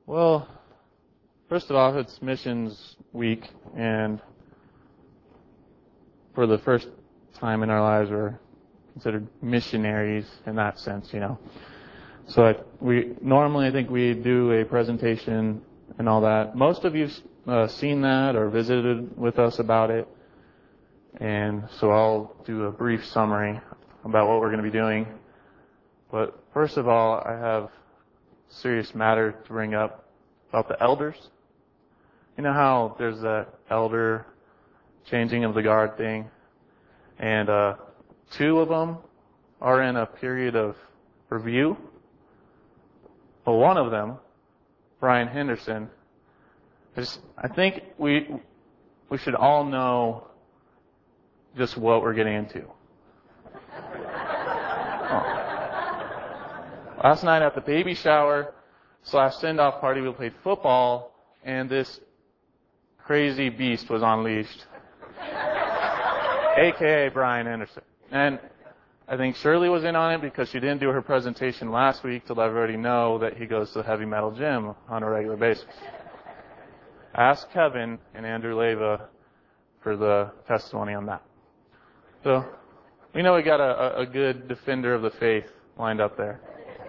Well, first of all, it's Missions Week, and for the first time in our lives, we're considered missionaries in that sense, So I think we do a presentation and all that. Most of you've seen that or visited with us about it, and so I'll do a brief summary about what we're going to be doing. But first of all, I have a serious matter to bring up about the elders. You know how there's that elder changing of the guard thing? And two of them are in a period of review. Well, one of them, Brian Henderson, I think we should all know just what we're getting into. Last night at the baby shower / send-off party, we played football, and this crazy beast was unleashed, a.k.a. Brian Henderson. And I think Shirley was in on it because she didn't do her presentation last week to let everybody know that he goes to the heavy metal gym on a regular basis. Ask Kevin and Andrew Leva for the testimony on that. So we know we got a good defender of the faith lined up there.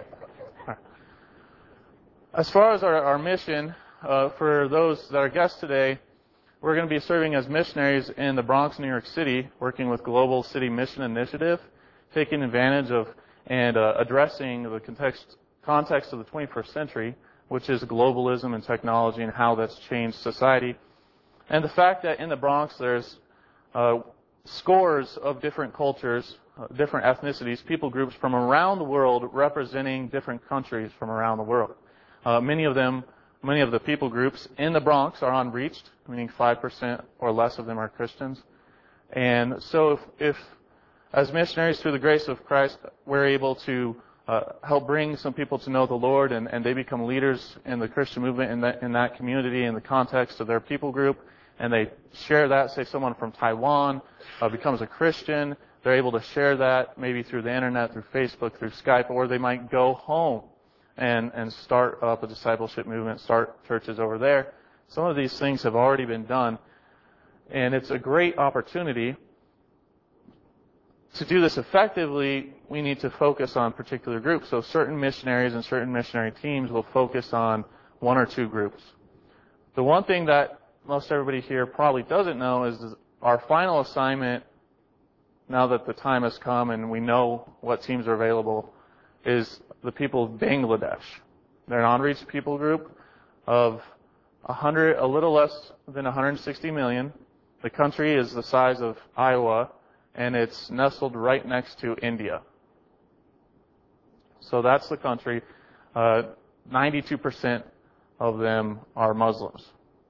As far as our mission, for those that are guests today, we're going to be serving as missionaries in the Bronx, New York City, working with Global City Mission Initiative, taking advantage of and addressing the context of the 21st century, which is globalism and technology and how that's changed society. And the fact that in the Bronx there's scores of different cultures, different ethnicities, people groups from around the world representing different countries from around the world. Many of the people groups in the Bronx are unreached, meaning 5% or less of them are Christians. And so if as missionaries through the grace of Christ, we're able to help bring some people to know the Lord, and they become leaders in the Christian movement in that community in the context of their people group, and they share that. Say someone from Taiwan becomes a Christian, they're able to share that maybe through the internet, through Facebook, through Skype, or they might go home and start up a discipleship movement, start churches over there. Some of these things have already been done, and it's a great opportunity. To do this effectively, we need to focus on particular groups. So certain missionaries and certain missionary teams will focus on one or two groups. The one thing that most everybody here probably doesn't know is our final assignment, now that the time has come and we know what teams are available, is the people of Bangladesh. They're an unreached people group of a little less than 160 million. The country is the size of Iowa, and it's nestled right next to India. So that's the country. 92% of them are Muslims.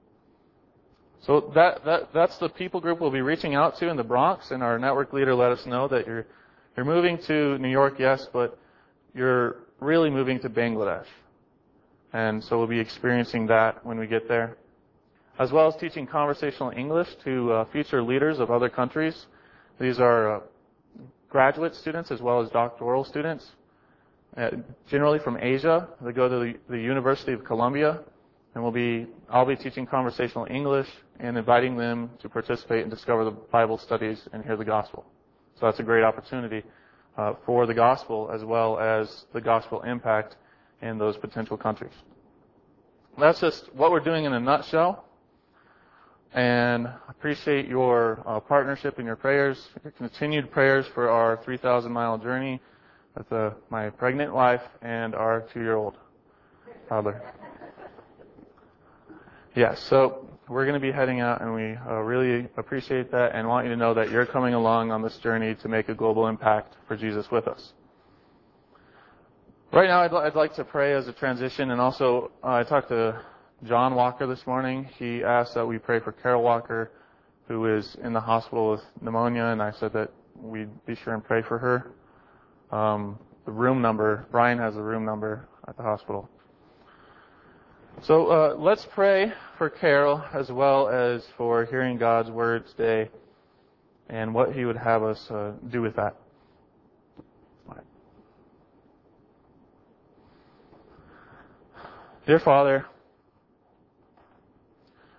So that's the people group we'll be reaching out to in the Bronx, and our network leader let us know that you're moving to New York, yes, but you're really moving to Bangladesh. And so we'll be experiencing that when we get there. As well as teaching conversational English to future leaders of other countries. These are graduate students as well as doctoral students, generally from Asia. They go to the University of Columbia, and I'll be teaching conversational English and inviting them to participate and discover the Bible studies and hear the gospel. So that's a great opportunity for the gospel as well as the gospel impact in those potential countries. That's just what we're doing in a nutshell. And I appreciate your partnership and your prayers, your continued prayers for our 3,000-mile journey with my pregnant wife and our 2-year-old toddler. Yes, so we're going to be heading out, and we really appreciate that and want you to know that you're coming along on this journey to make a global impact for Jesus with us. Right now, I'd like to pray as a transition, and also I talked to John Walker this morning. He asked that we pray for Carol Walker, who is in the hospital with pneumonia, and I said that we'd be sure and pray for her. The room number, Brian has the room number at the hospital. So let's pray for Carol as well as for hearing God's word today and what He would have us do with that. Dear Father,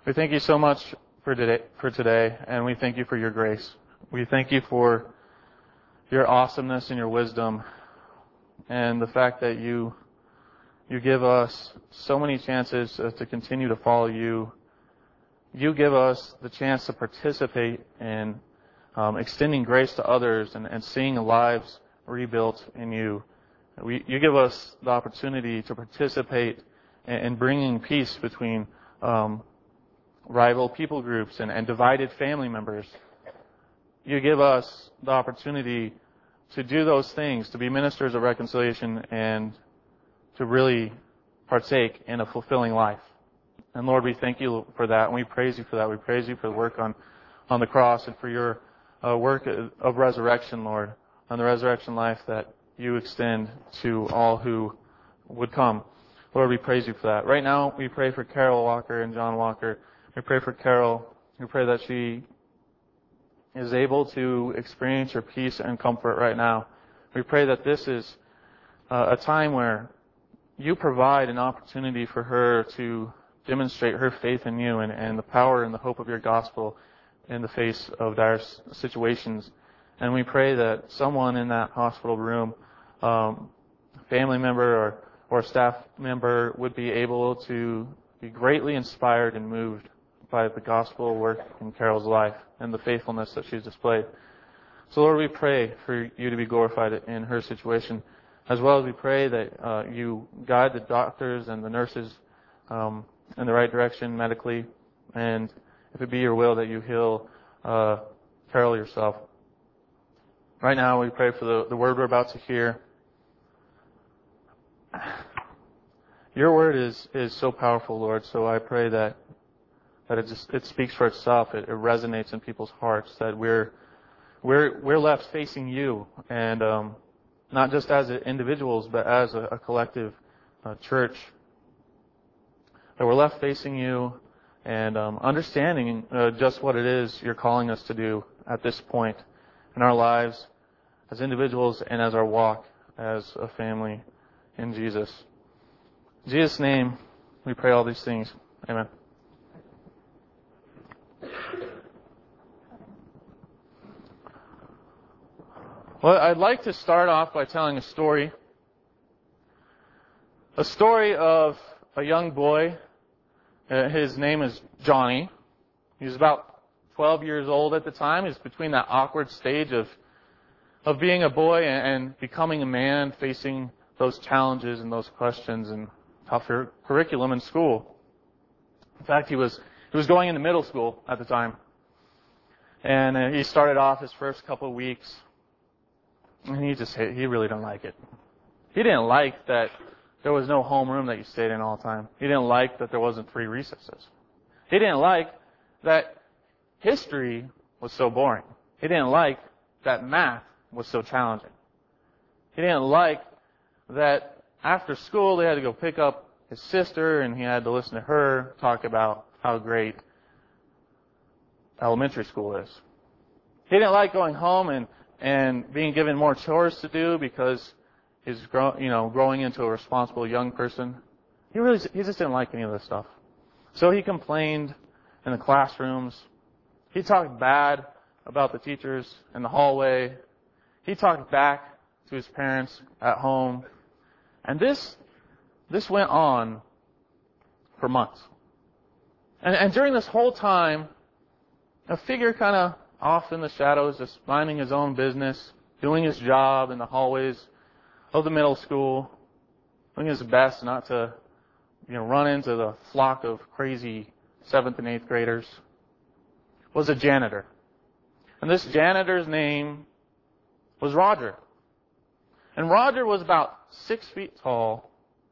We thank you so much for today, and we thank you for your grace. We thank you for your awesomeness and your wisdom, and the fact that you give us so many chances to continue to follow you. You give us the chance to participate in extending grace to others and seeing lives rebuilt in you. You give us the opportunity to participate in bringing peace between rival people groups and divided family members. You give us the opportunity to do those things, to be ministers of reconciliation and to really partake in a fulfilling life. And Lord, we thank you for that, and we praise you for that. We praise you for the work on the cross and for your work of resurrection, Lord, on the resurrection life that you extend to all who would come. Lord, we praise you for that. Right now, we pray for Carol Walker and John Walker. We pray for Carol. We pray that she is able to experience your peace and comfort right now. We pray that this is a time where you provide an opportunity for her to demonstrate her faith in you and the power and the hope of your gospel in the face of dire situations. And we pray that someone in that hospital room, family member or staff member, would be able to be greatly inspired and moved by the gospel work in Carol's life and the faithfulness that she's displayed. So Lord, we pray for you to be glorified in her situation, as well as we pray that you guide the doctors and the nurses in the right direction medically, and if it be your will that you heal Carol yourself. Right now we pray for the word we're about to hear. Your word is so powerful, Lord, so I pray that it speaks for itself. It resonates in people's hearts, that we're left facing you, and not just as individuals, but as a collective church. That we're left facing you and understanding just what it is you're calling us to do at this point in our lives as individuals and as our walk as a family in Jesus. In Jesus' name, we pray all these things. Amen. Well, I'd like to start off by telling a story. A story of a young boy. His name is Johnny. He was about 12 years old at the time. He's between that awkward stage of being a boy and becoming a man, facing those challenges and those questions and tougher curriculum in school. In fact, he was going into middle school at the time. And he started off his first couple of weeks, and he really didn't like it. He didn't like that there was no homeroom that you stayed in all the time. He didn't like that there wasn't free recesses. He didn't like that history was so boring. He didn't like that math was so challenging. He didn't like that after school they had to go pick up his sister and he had to listen to her talk about how great elementary school is. He didn't like going home and being given more chores to do because he's growing into a responsible young person. He just didn't like any of this stuff. So he complained in the classrooms. He talked bad about the teachers in the hallway. He talked back to his parents at home. And this went on for months. And during this whole time, a figure kind of off in the shadows, just minding his own business, doing his job in the hallways of the middle school, doing his best not to, run into the flock of crazy 7th and 8th graders, was a janitor. And this janitor's name was Roger. And Roger was about 6 feet tall,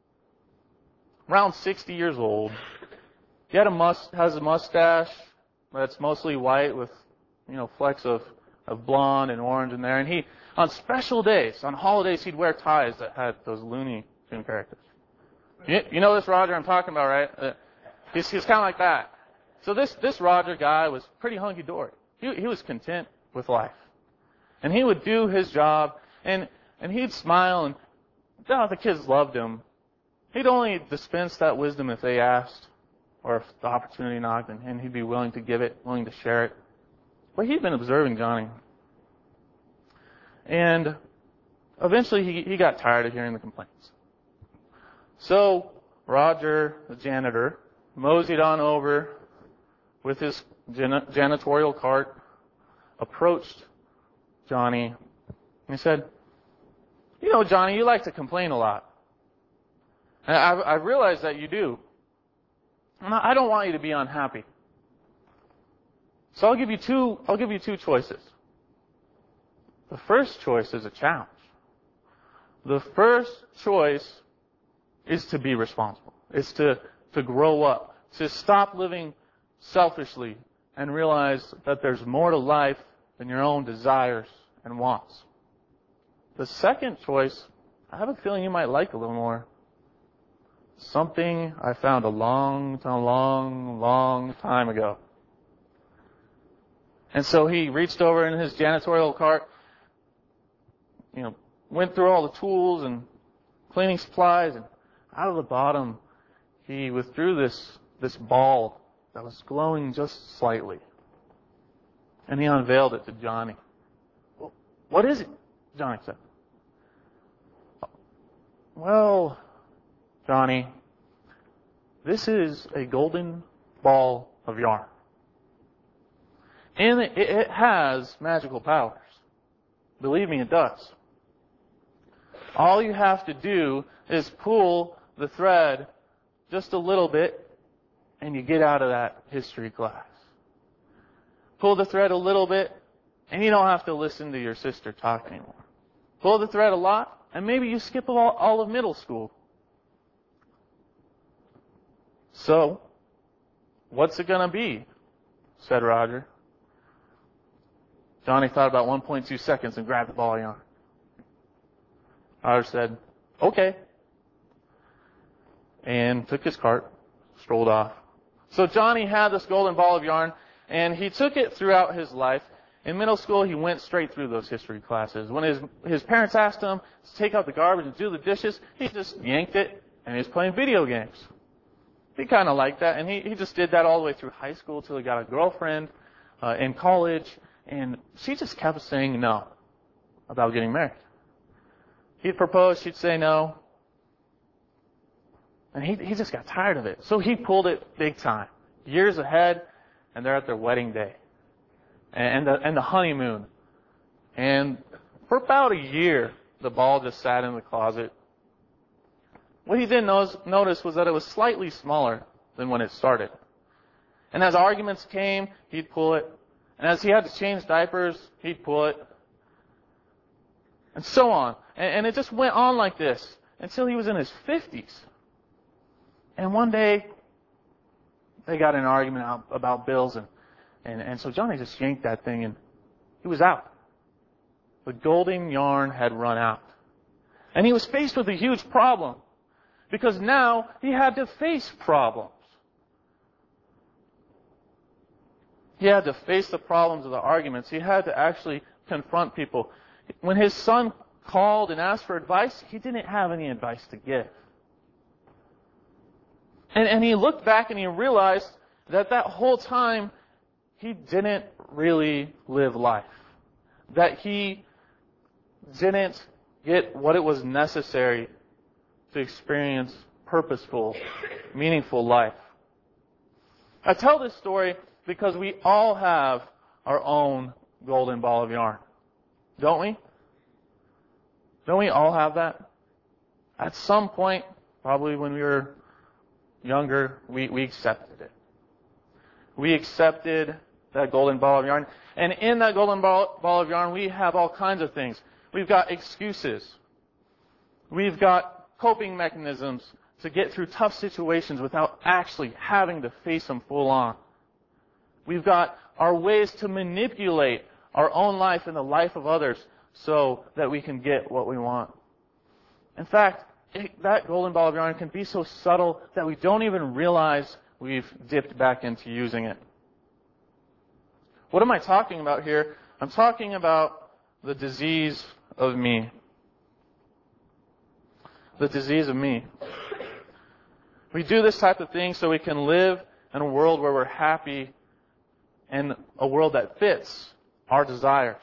around 60 years old. He has a mustache that's mostly white with, flecks of blonde and orange in there. And he, on special days, on holidays, he'd wear ties that had those Looney Tune characters. You know this Roger I'm talking about, right? He's kind of like that. So this Roger guy was pretty hunky-dory. He was content with life. And he would do his job, and he'd smile, and the kids loved him. He'd only dispense that wisdom if they asked. or if the opportunity knocked, and he'd be willing to give it, willing to share it. But he'd been observing Johnny. And eventually he got tired of hearing the complaints. So Roger, the janitor, moseyed on over with his janitorial cart, approached Johnny, and he said, "You know, Johnny, you like to complain a lot. And I realize that you do. And I don't want you to be unhappy. So I'll give you two choices. The first choice is a challenge. The first choice is to be responsible. It's to grow up, to stop living selfishly and realize that there's more to life than your own desires and wants. The second choice, I have a feeling you might like a little more. Something I found a long time ago." And so he reached over in his janitorial cart, went through all the tools and cleaning supplies, and out of the bottom, he withdrew this ball that was glowing just slightly. And he unveiled it to Johnny. "Well, what is it?" Johnny said. "Well, Johnny, this is a golden ball of yarn. And it has magical powers. Believe me, it does. All you have to do is pull the thread just a little bit, and you get out of that history class. Pull the thread a little bit, and you don't have to listen to your sister talk anymore. Pull the thread a lot, and maybe you skip all of middle school. So, what's it going to be?" said Roger. Johnny thought about 1.2 seconds and grabbed the ball of yarn. Roger said, "Okay," and took his cart, strolled off. So Johnny had this golden ball of yarn, and he took it throughout his life. In middle school, he went straight through those history classes. When his parents asked him to take out the garbage and do the dishes, he just yanked it, and he was playing video games. He kind of liked that, and he just did that all the way through high school till he got a girlfriend in college, and she just kept saying no about getting married. He'd propose, she'd say no, and he just got tired of it. So he pulled it big time, years ahead, and they're at their wedding day and the honeymoon. And for about a year, the ball just sat in the closet. What he didn't notice was that it was slightly smaller than when it started. And as arguments came, he'd pull it. And as he had to change diapers, he'd pull it. And so on. And it just went on like this until he was in his 50s. And one day, they got in an argument about bills, and so Johnny just yanked that thing, and he was out. The golden yarn had run out. And he was faced with a huge problem, because now he had to face problems. He had to face the problems of the arguments. He had to actually confront people. When his son called and asked for advice, he didn't have any advice to give. And he looked back and he realized that whole time he didn't really live life. That he didn't get what it was necessary to experience purposeful, meaningful life. I tell this story because we all have our own golden ball of yarn. Don't we? Don't we all have that? At some point, probably when we were younger, we accepted it. We accepted that golden ball of yarn. And in that golden ball of yarn, we have all kinds of things. We've got excuses. We've got coping mechanisms to get through tough situations without actually having to face them full on. We've got our ways to manipulate our own life and the life of others so that we can get what we want. In fact, that golden ball of yarn can be so subtle that we don't even realize we've dipped back into using it. What am I talking about here? I'm talking about the disease of me. The disease of me. We do this type of thing so we can live and a world where we're happy, and a world that fits our desires.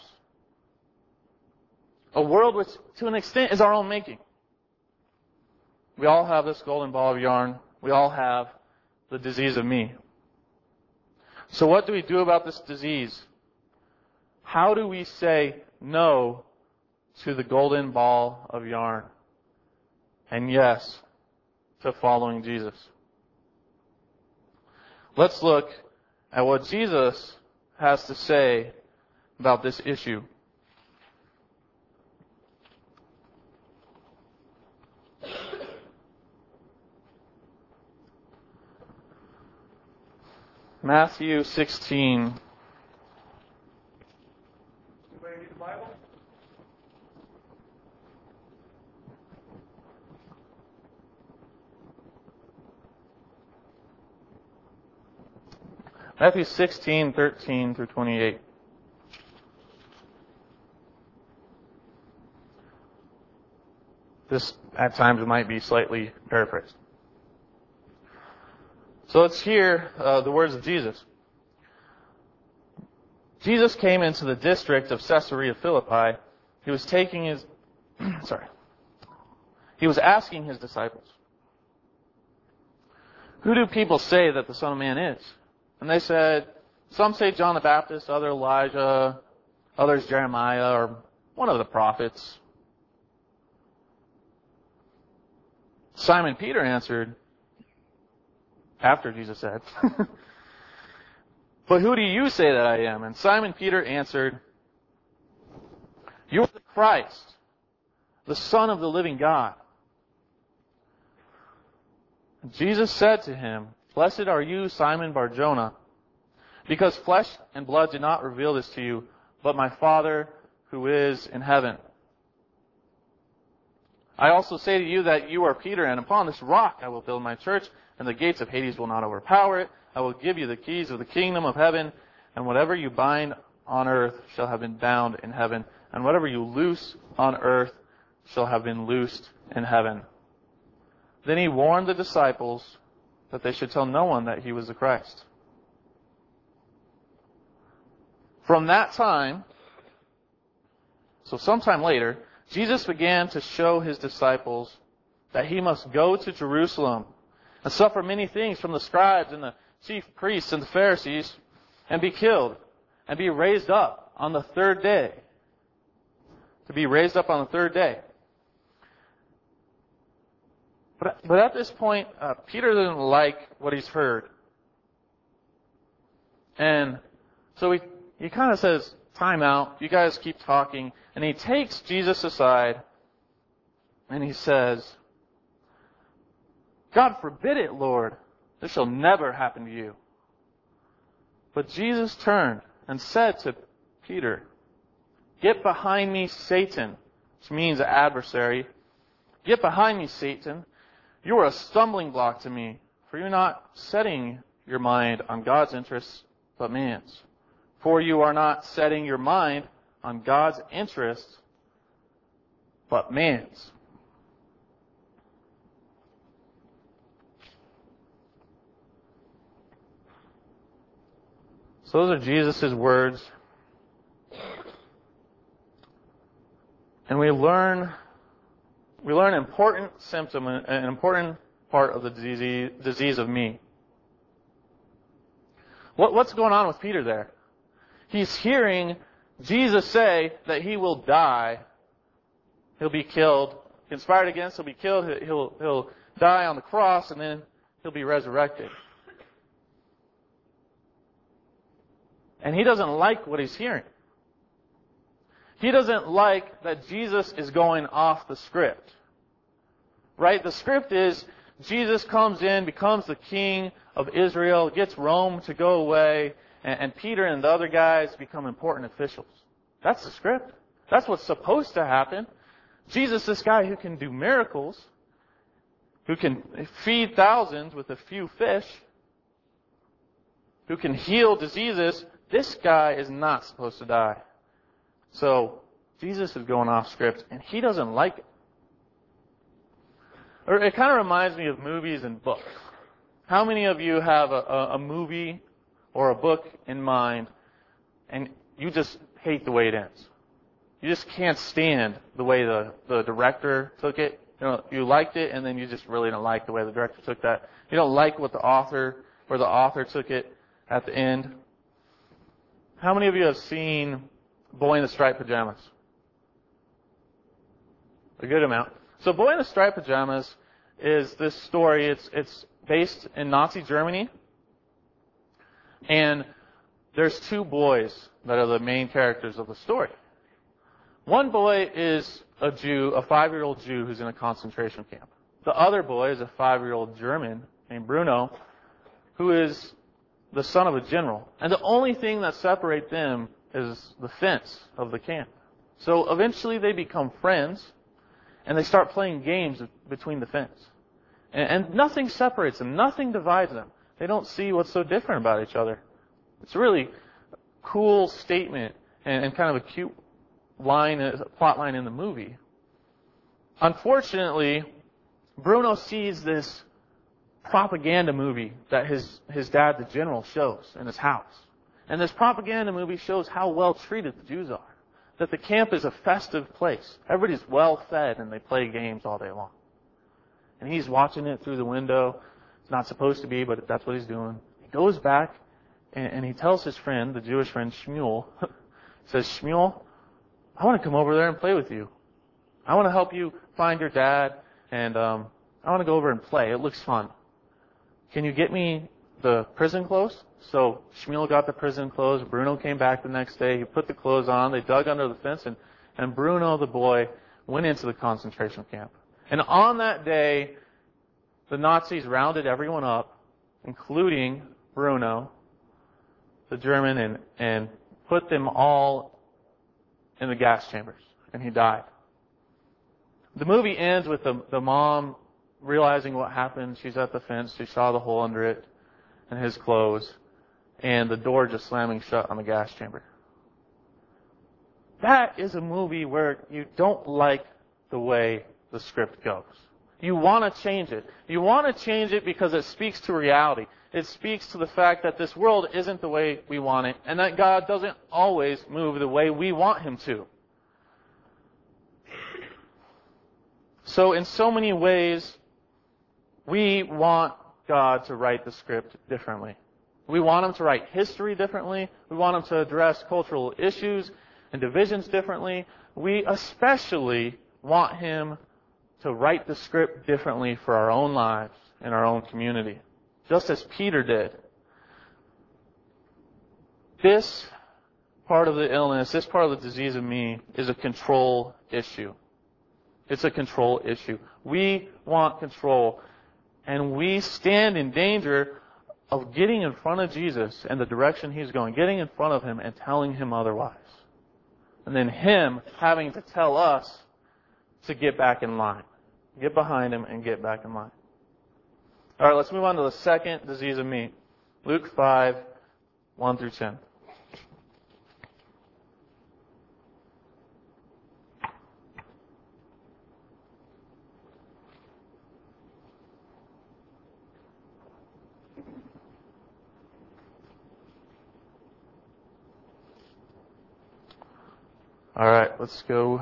A world which, to an extent, is our own making. We all have this golden ball of yarn. We all have the disease of me. So what do we do about this disease? How do we say no to the golden ball of yarn? And yes, to following Jesus. Let's look at what Jesus has to say about this issue. Matthew 16. Anybody read the Bible? Matthew 16, 13 through 28. This, at times, might be slightly paraphrased. So let's hear the words of Jesus. Jesus came into the district of Caesarea Philippi. He was taking his, He was asking his disciples, "Who do people say that the Son of Man is?" And they said, "Some say John the Baptist, others Elijah, others Jeremiah, or one of the prophets." Simon Peter answered, after Jesus said, "But who do you say that I am?" And Simon Peter answered, "You are the Christ, the Son of the living God." And Jesus said to him, "Blessed are you, Simon Bar-Jonah, because flesh and blood did not reveal this to you, but my Father who is in heaven. I also say to you that you are Peter, and upon this rock I will build my church, and the gates of Hades will not overpower it. I will give you the keys of the kingdom of heaven, and whatever you bind on earth shall have been bound in heaven, and whatever you loose on earth shall have been loosed in heaven." Then he warned the disciples that they should tell no one that he was the Christ. From that time, so sometime later, Jesus began to show his disciples that he must go to Jerusalem and suffer many things from the scribes and the chief priests and the Pharisees, and be killed, and be raised up on the third day. To be raised up on the third day. But at this point, Peter doesn't like what he's heard. And so he kind of says, "Time out, you guys keep talking." And he takes Jesus aside and he says, "God forbid it, Lord. This shall never happen to you." But Jesus turned and said to Peter, "Get behind me, Satan," which means adversary. "Get behind me, Satan. You are a stumbling block to me, for you're not setting your mind on God's interests, but man's. For you are not setting your mind on God's interests, but man's." So those are Jesus' words. And we learn an important symptom, an important part of the disease of me. What's going on with Peter there? He's hearing Jesus say that he will die. He'll be killed. Conspired against, he'll be killed. He'll die on the cross, and then he'll be resurrected. And he doesn't like what he's hearing. He doesn't like that Jesus is going off the script. Right? The script is Jesus comes in, becomes the king of Israel, gets Rome to go away, and Peter and the other guys become important officials. That's the script. That's what's supposed to happen. Jesus, this guy who can do miracles, who can feed thousands with a few fish, who can heal diseases, this guy is not supposed to die. So Jesus is going off script, and he doesn't like it. Or it kind of reminds me of movies and books. How many of you have a movie or a book in mind and you just hate the way it ends? You just can't stand the way the director took it. You liked it, and then you just really don't like the way the director took that. You don't like where the author took it at the end. How many of you have seen Boy in the Striped Pajamas? A good amount. So Boy in the Striped Pajamas is this story. It's based in Nazi Germany. And there's two boys that are the main characters of the story. One boy is a Jew, a 5-year-old Jew who's in a concentration camp. The other boy is a 5-year-old German named Bruno, who is the son of a general. And the only thing that separates them is the fence of the camp. So eventually they become friends, and they start playing games between the fence. And nothing separates them. Nothing divides them. They don't see what's so different about each other. It's a really cool statement and kind of a cute plot line in the movie. Unfortunately, Bruno sees this propaganda movie that his dad, the general, shows in his house. And this propaganda movie shows how well treated the Jews are. That the camp is a festive place. Everybody's well fed and they play games all day long. And he's watching it through the window. It's not supposed to be, but that's what he's doing. He goes back and he tells his friend, the Jewish friend Shmuel, says, Shmuel, I want to come over there and play with you. I want to help you find your dad, and I want to go over and play. It looks fun. Can you get me the prison clothes? So Shmuel got the prison clothes. Bruno came back the next day. He put the clothes on. They dug under the fence, and Bruno, the boy, went into the concentration camp. And on that day, the Nazis rounded everyone up, including Bruno, the German, and put them all in the gas chambers. And he died. The movie ends with the mom realizing what happened. She's at the fence. She saw the hole under it and his clothes, and the door just slamming shut on the gas chamber. That is a movie where you don't like the way the script goes. You want to change it. You want to change it because it speaks to reality. It speaks to the fact that this world isn't the way we want it, and that God doesn't always move the way we want Him to. So in so many ways, we want God to write the script differently. We want Him to write history differently. We want Him to address cultural issues and divisions differently. We especially want Him to write the script differently for our own lives and our own community, just as Peter did. This part of the illness, this part of the disease of me, is a control issue. It's a control issue. We want control, and we stand in danger of getting in front of Jesus and the direction He's going, getting in front of Him and telling Him otherwise. And then Him having to tell us to get back in line. Get behind Him and get back in line. All right, let's move on to the second disease of me. Luke 5, 1 through 10. All right, let's go.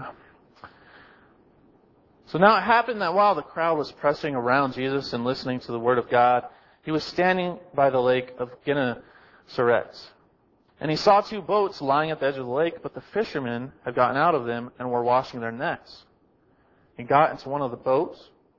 So now it happened that while the crowd was pressing around Jesus and listening to the word of God, He was standing by the lake of Gennesaret. And He saw 2 boats lying at the edge of the lake, but the fishermen had gotten out of them and were washing their nets. He got into one of the boats,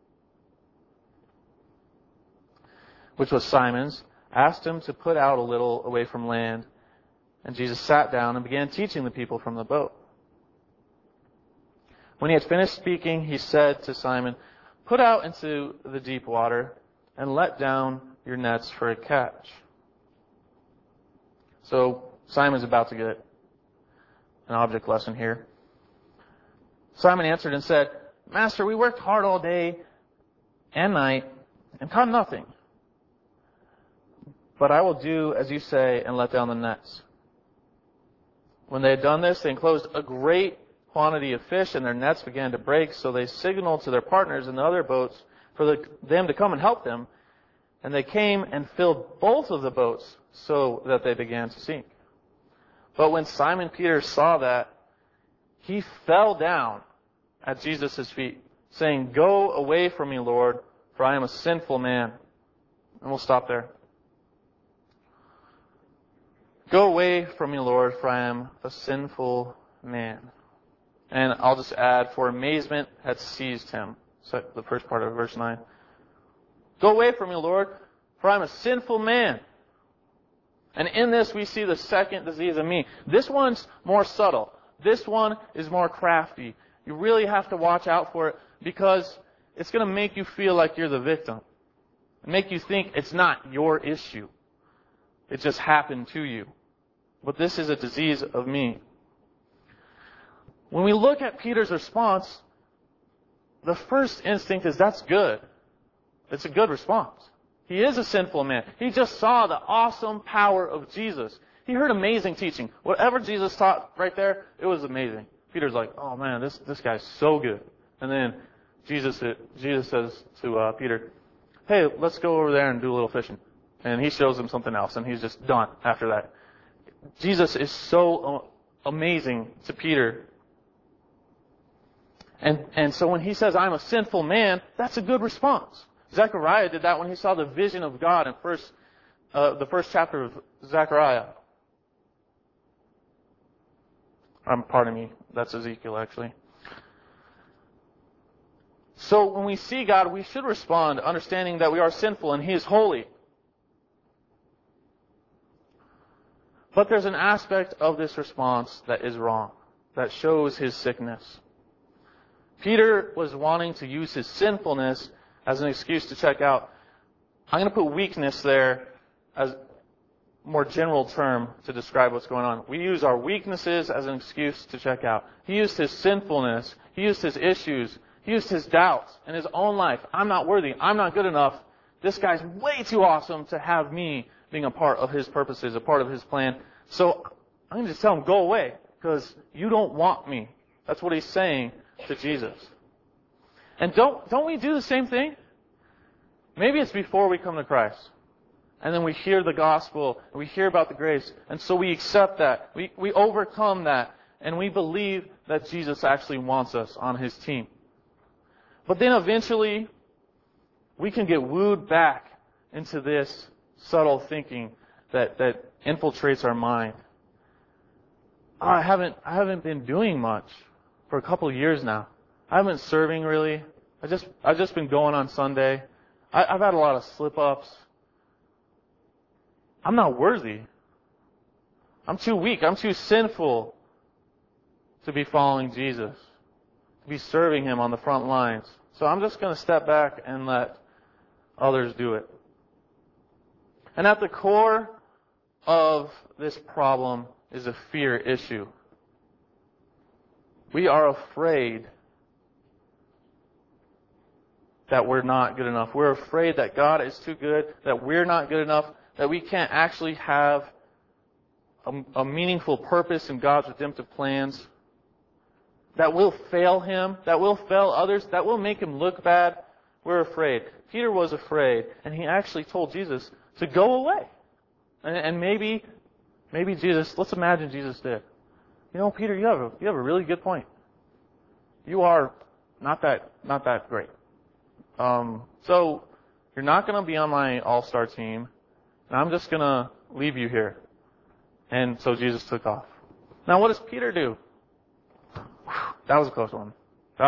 which was Simon's, asked him to put out a little away from land, and Jesus sat down and began teaching the people from the boat. When He had finished speaking, He said to Simon, "Put out into the deep water and let down your nets for a catch." So Simon's about to get an object lesson here. Simon answered and said, "Master, we worked hard all day and night and caught nothing. But I will do as you say and let down the nets." When they had done this, they enclosed a great quantity of fish, and their nets began to break, so they signaled to their partners in the other boats for them to come and help them. And they came and filled both of the boats so that they began to sink. But when Simon Peter saw that, he fell down at Jesus' feet, saying, "Go away from me, Lord, for I am a sinful man." And we'll stop there. Go away from me, Lord, for I am a sinful man. And I'll just add, for amazement had seized him. So the first part of verse 9. Go away from me, Lord, for I am a sinful man. And in this we see the second disease of me. This one's more subtle. This one is more crafty. You really have to watch out for it because it's going to make you feel like you're the victim. Make you think it's not your issue. It just happened to you. But this is a disease of me. When we look at Peter's response, the first instinct is that's good. It's a good response. He is a sinful man. He just saw the awesome power of Jesus. He heard amazing teaching. Whatever Jesus taught right there, it was amazing. Peter's like, oh man, this guy's so good. And then Jesus says to Peter, hey, let's go over there and do a little fishing. And he shows him something else, and he's just done after that. Jesus is so amazing to Peter. And so when he says, I'm a sinful man, that's a good response. Zechariah did that when he saw the vision of God in the first chapter of Zechariah. Pardon me, that's Ezekiel actually. So when we see God, we should respond understanding that we are sinful and He is holy. But there's an aspect of this response that is wrong, that shows his sickness. Peter was wanting to use his sinfulness as an excuse to check out. I'm going to put weakness there as a more general term to describe what's going on. We use our weaknesses as an excuse to check out. He used his sinfulness. He used his issues. He used his doubts in his own life. I'm not worthy. I'm not good enough. This guy's way too awesome to have me being a part of His purposes, a part of His plan. So I'm going to just tell him, go away, because you don't want me. That's what he's saying to Jesus. And don't we do the same thing? Maybe it's before we come to Christ. And then we hear the gospel, and we hear about the grace, and so we accept that. We overcome that, and we believe that Jesus actually wants us on His team. But then eventually, we can get wooed back into this subtle thinking that infiltrates our mind. Oh, I haven't been doing much for a couple of years now. I haven't been serving really. I've just been going on Sunday. I've had a lot of slip-ups. I'm not worthy. I'm too weak. I'm too sinful to be following Jesus, to be serving Him on the front lines. So I'm just going to step back and let others do it. And at the core of this problem is a fear issue. We are afraid that we're not good enough. We're afraid that God is too good, that we're not good enough, that we can't actually have a meaningful purpose in God's redemptive plans, that will fail Him, that will fail others, that will make Him look bad. We're afraid. Peter was afraid, and he actually told Jesus to go away. And maybe Jesus, let's imagine Jesus did. You know, Peter, you have a really good point. You are not that great. So you're not going to be on my all-star team, and I'm just going to leave you here. And so Jesus took off. Now, what does Peter do? That was a close one.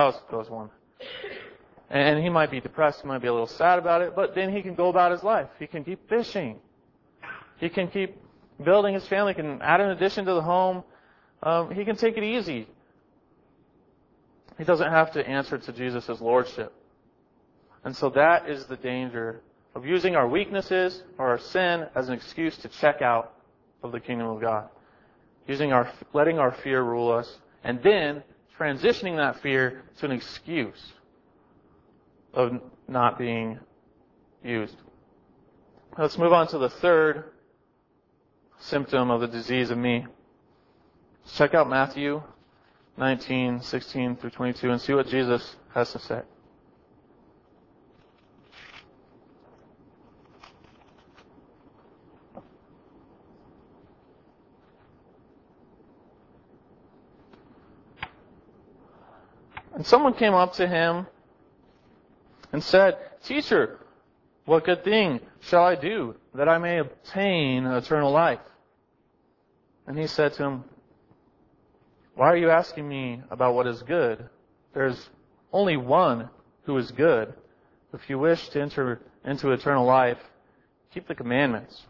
And he might be depressed, he might be a little sad about it, but then he can go about his life. He can keep fishing. He can keep building his family, he can add an addition to the home. He can take it easy. He doesn't have to answer to Jesus' lordship. And so that is the danger of using our weaknesses or our sin as an excuse to check out of the kingdom of God. Letting our fear rule us, and then transitioning that fear to an excuse of not being used. Let's move on to the third symptom of the disease of me. Let's check out Matthew 19:16 through 22 and see what Jesus has to say. And someone came up to him and said, "Teacher, what good thing shall I do that I may obtain eternal life?" And he said to him, "Why are you asking me about what is good? There's only one who is good. If you wish to enter into eternal life, keep the commandments."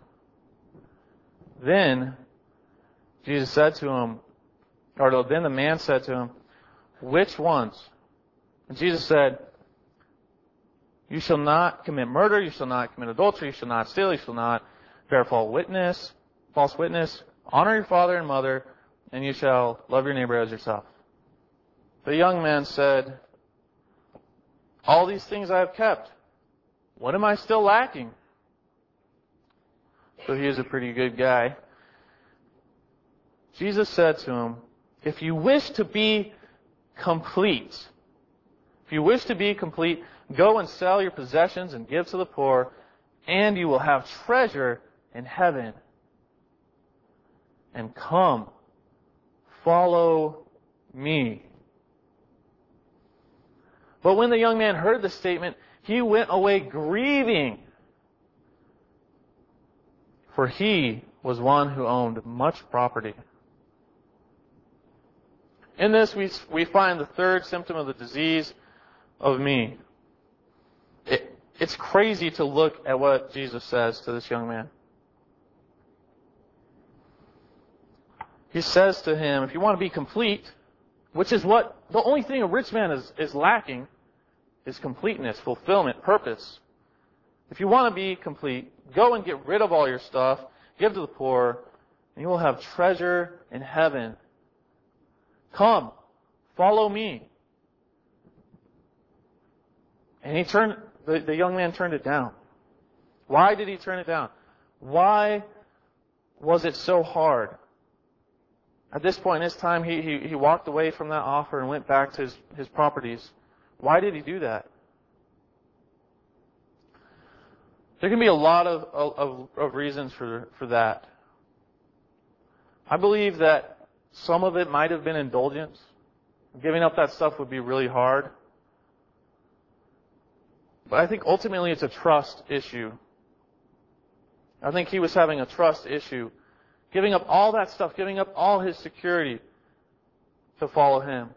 Then Jesus said to him, then the man said to him, "Which ones?" And Jesus said, "You shall not commit murder, you shall not commit adultery, you shall not steal, you shall not bear false witness, honor your father and mother, and you shall love your neighbor as yourself." The young man said, "All these things I have kept. What am I still lacking?" So he is a pretty good guy. Jesus said to him, "If you wish to be complete, go and sell your possessions and give to the poor, and you will have treasure in heaven. And come, follow me." But when the young man heard the statement, he went away grieving, for he was one who owned much property. In this, we find the third symptom of the disease of me. It's crazy to look at what Jesus says to this young man. He says to him, if you want to be complete, which is what the only thing a rich man is lacking, is completeness, fulfillment, purpose. If you want to be complete, go and get rid of all your stuff, give to the poor, and you will have treasure in heaven. Come, follow me. And the young man turned it down. Why did he turn it down? Why was it so hard? At this point in his time, he walked away from that offer and went back to his properties. Why did he do that? There can be a lot of reasons for that. I believe that some of it might have been indulgence. Giving up that stuff would be really hard. But I think ultimately it's a trust issue. I think he was having a trust issue. Giving up all that stuff, giving up all his security to follow him.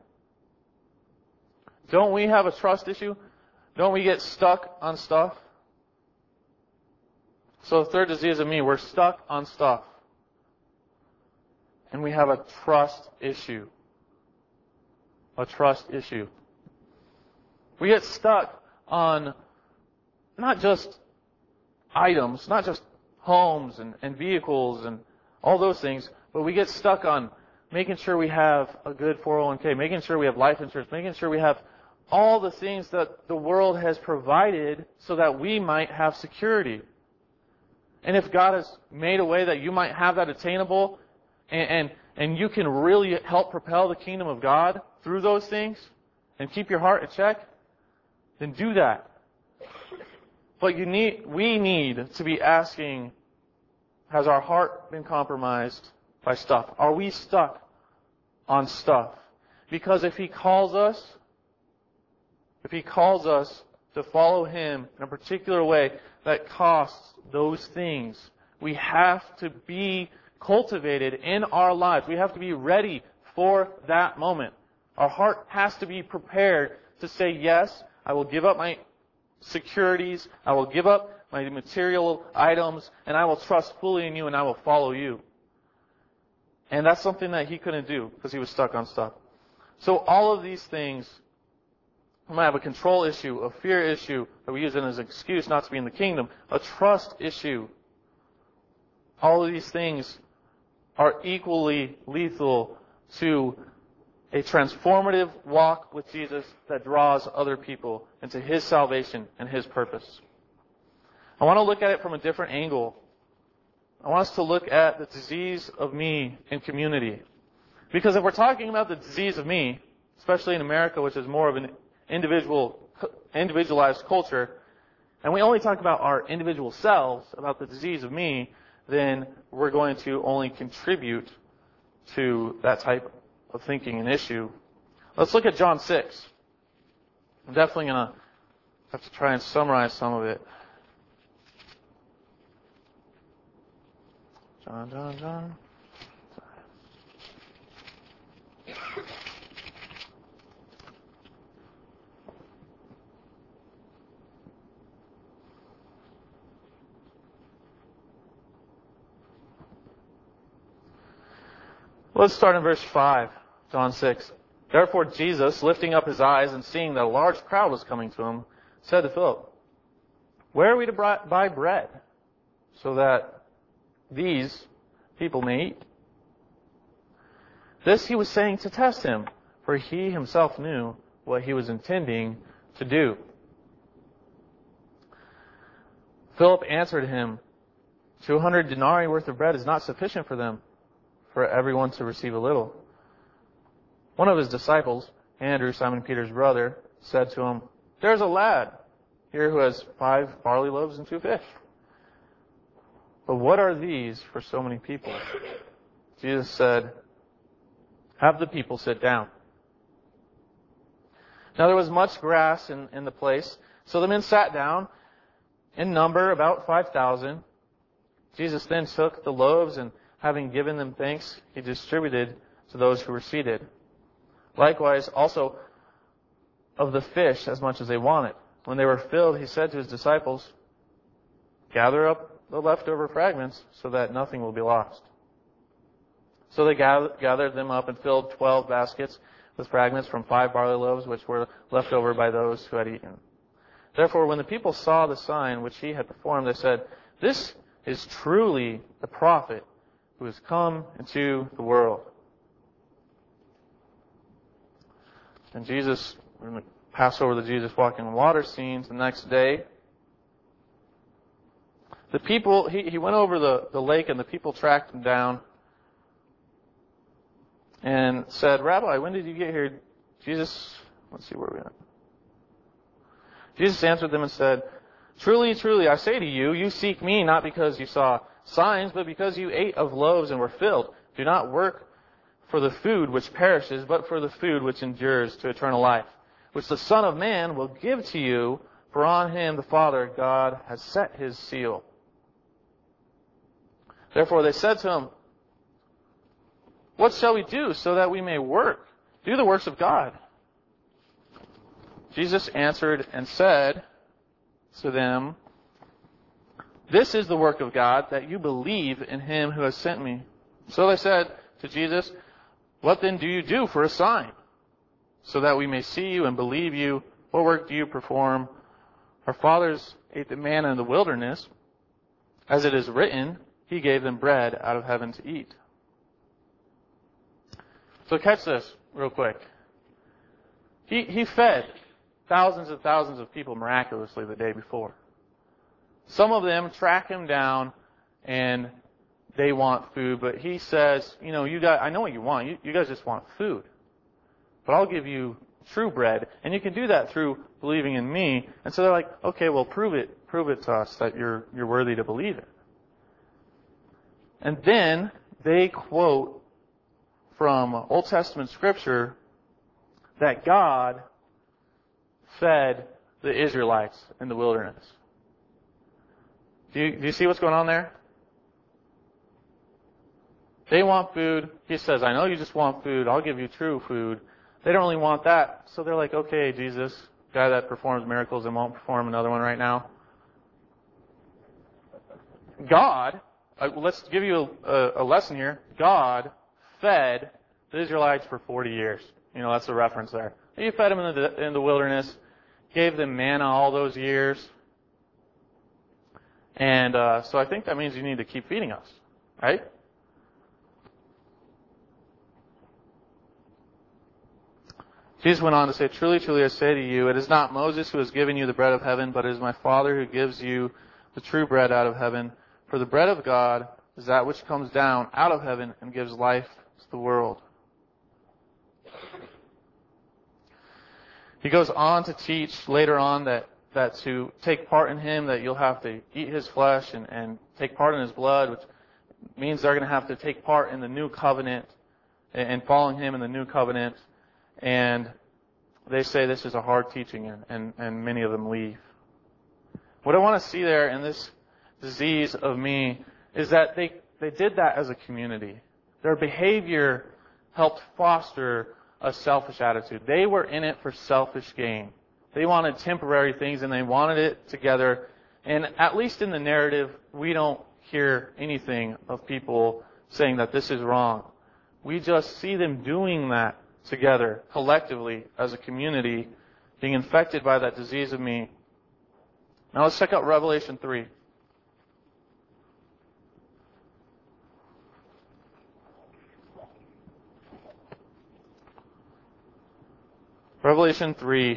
Don't we have a trust issue? Don't we get stuck on stuff? So the third disease of me, we're stuck on stuff. And we have a trust issue. A trust issue. We get stuck on not just items, not just homes and vehicles and all those things, but we get stuck on making sure we have a good 401k, making sure we have life insurance, making sure we have all the things that the world has provided so that we might have security. And if God has made a way that you might have that attainable and you can really help propel the kingdom of God through those things and keep your heart in check, then do that. But we need to be asking, has our heart been compromised by stuff? Are we stuck on stuff? Because if He calls us to follow Him in a particular way that costs those things, we have to be cultivated in our lives. We have to be ready for that moment. Our heart has to be prepared to say, yes, I will give up my securities, I will give up my material items, and I will trust fully in you and I will follow you. And that's something that he couldn't do because he was stuck on stuff. So all of these things, we might have a control issue, a fear issue that we use it as an excuse not to be in the kingdom, a trust issue. All of these things are equally lethal to a transformative walk with Jesus that draws other people into His salvation and His purpose. I want to look at it from a different angle. I want us to look at the disease of me in community. Because if we're talking about the disease of me, especially in America, which is more of an individualized culture, and we only talk about our individual selves, about the disease of me, then we're going to only contribute to that type of thinking and issue. Let's look at John 6. I'm definitely going to have to try and summarize some of it. John. Let's start in verse 5, John 6. Therefore Jesus, lifting up his eyes and seeing that a large crowd was coming to him, said to Philip, "Where are we to buy bread so that these people may eat?" This he was saying to test him, for he himself knew what he was intending to do. Philip answered him, 200 denarii worth of bread is not sufficient for them, for everyone to receive a little. One of his disciples, Andrew, Simon Peter's brother, said to him, "There's a lad here who has 5 barley loaves and 2 fish. But what are these for so many people?" Jesus said, "Have the people sit down." Now there was much grass in the place, so the men sat down, in number about 5,000. Jesus then took the loaves and, having given them thanks, he distributed to those who were seated. Likewise, also of the fish as much as they wanted. When they were filled, he said to his disciples, "Gather up the leftover fragments so that nothing will be lost." So they gathered them up and filled 12 baskets with fragments from 5 barley loaves which were left over by those who had eaten. Therefore, when the people saw the sign which he had performed, they said, "This is truly the prophet who has come into the world." And Jesus, we're going to pass over the Jesus walking on water scenes the next day. The people, he went over the lake and the people tracked him down and said, "Rabbi, when did you get here?" Let's see where we're at. Jesus answered them and said, "Truly, truly, I say to you, you seek me not because you saw signs, but because you ate of loaves and were filled. Do not work for the food which perishes, but for the food which endures to eternal life, which the Son of Man will give to you, for on him the Father God has set his seal." Therefore they said to him, "What shall we do so that we may do the works of God?" Jesus answered and said to them, "This is the work of God, that you believe in him who has sent me." So they said to Jesus, "What then do you do for a sign, so that we may see you and believe you? What work do you perform? Our fathers ate the manna in the wilderness. As it is written, he gave them bread out of heaven to eat." So catch this real quick. He fed thousands and thousands of people miraculously the day before. Some of them track him down and they want food, but he says, "You guys, I know what you want. You guys just want food. But I'll give you true bread, and you can do that through believing in me." And so they're like, "Okay, well, prove it to us that you're worthy to believe it." And then they quote from Old Testament scripture that God fed the Israelites in the wilderness. Do you see what's going on there? They want food. He says, "I know you just want food. I'll give you true food." They don't really want that. So they're like, "Okay, Jesus, guy that performs miracles and won't perform another one right now." God, let's give you a lesson here. God fed the Israelites for 40 years. That's the reference there. He fed them in the wilderness, gave them manna all those years. And so I think that means you need to keep feeding us, right? Jesus went on to say, "Truly, truly, I say to you, it is not Moses who has given you the bread of heaven, but it is my Father who gives you the true bread out of heaven. For the bread of God is that which comes down out of heaven and gives life to the world." He goes on to teach later on that to take part in him, that you'll have to eat his flesh and take part in his blood, which means they're going to have to take part in the new covenant and following him in the new covenant. And they say this is a hard teaching, and many of them leave. What I want to see there in this disease of me is that they did that as a community. Their behavior helped foster a selfish attitude. They were in it for selfish gain. They wanted temporary things, and they wanted it together. And at least in the narrative, we don't hear anything of people saying that this is wrong. We just see them doing that together, collectively, as a community, being infected by that disease of me. Now let's check out Revelation 3. Revelation 3.